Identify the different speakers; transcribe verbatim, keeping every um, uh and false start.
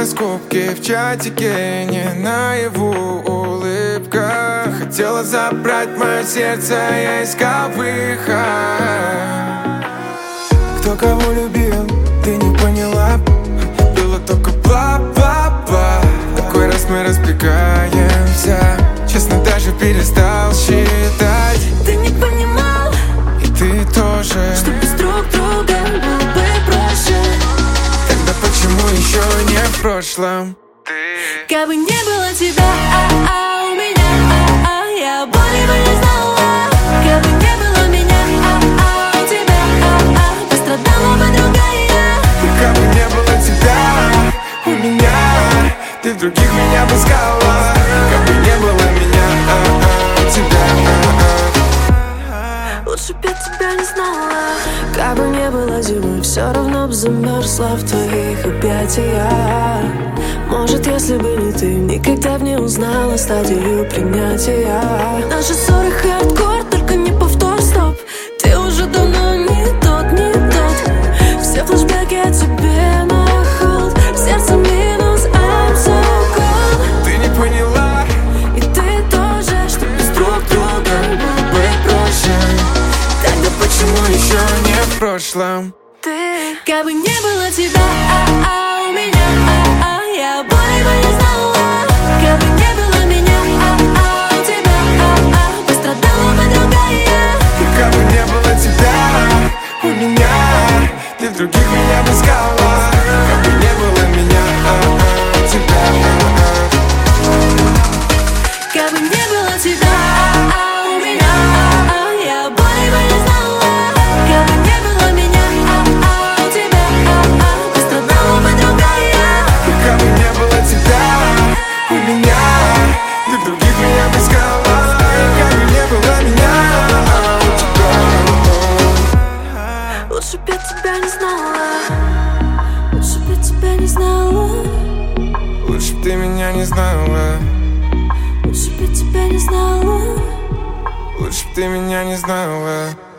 Speaker 1: раскопки в чатике, не наяву улыбка. Хотела забрать мое сердце, я искал выход. Кто кого любил, ты не поняла. Было только бла-бла-бла. Такой раз мы разбегаемся. Честно, даже перестал считать.
Speaker 2: Ты не понимал,
Speaker 1: и ты тоже,
Speaker 2: что без друг друга было бы проще.
Speaker 1: Тогда почему еще не в прошлом? Ты...
Speaker 2: Как бы не было тебя, а-а, у меня, а-а, я боли бы не знала. Как бы не было меня, а-а, у тебя, а-а, пострадала бы другая.
Speaker 1: Как бы не было тебя, у меня, ты в других меня бы искала. Как бы не было меня, а-а, у тебя, а-а.
Speaker 2: Лучше б я тебя не знала. Как бы не было зимы, все равно б замерзла в твоих объятиях. Может, если бы не ты, никогда б не узнала стадию принятия. Наши ссоры хардкор, только не повтор, стоп. Ты уже давно не тот, не тот. Все флешбеки о тебе на холд. В сердце минус, I'm so cold.
Speaker 1: Ты не поняла,
Speaker 2: и ты тоже, что без друг друга было бы проще.
Speaker 1: тогда почему еще не в прошлом?
Speaker 2: Ты, как бы не было тебя, а-а, у меня, а-а, я боли бы не знала. Как бы не было меня, а-а, у тебя, а-а, пострадала бы другая.
Speaker 1: Как бы не было тебя, у меня, ты в других меня бы искала. Как бы не было меня, а-а, у тебя, а-а.
Speaker 2: Как бы не было тебя, а-а, у меня, а-а, я боли бы не знала. Как бы не было меня, а-а, у тебя, а-а, пострадала бы другая.
Speaker 1: Как бы не было тебя, у меня, ты в других меня бы искала. Как бы не было меня, а у тебя.
Speaker 2: Лучше б я тебя не знала. Лучше б я тебя не знала.
Speaker 1: Лучше б ты меня не знала.
Speaker 2: Лучше б я тебя не знала.
Speaker 1: Лучше б ты меня не знала.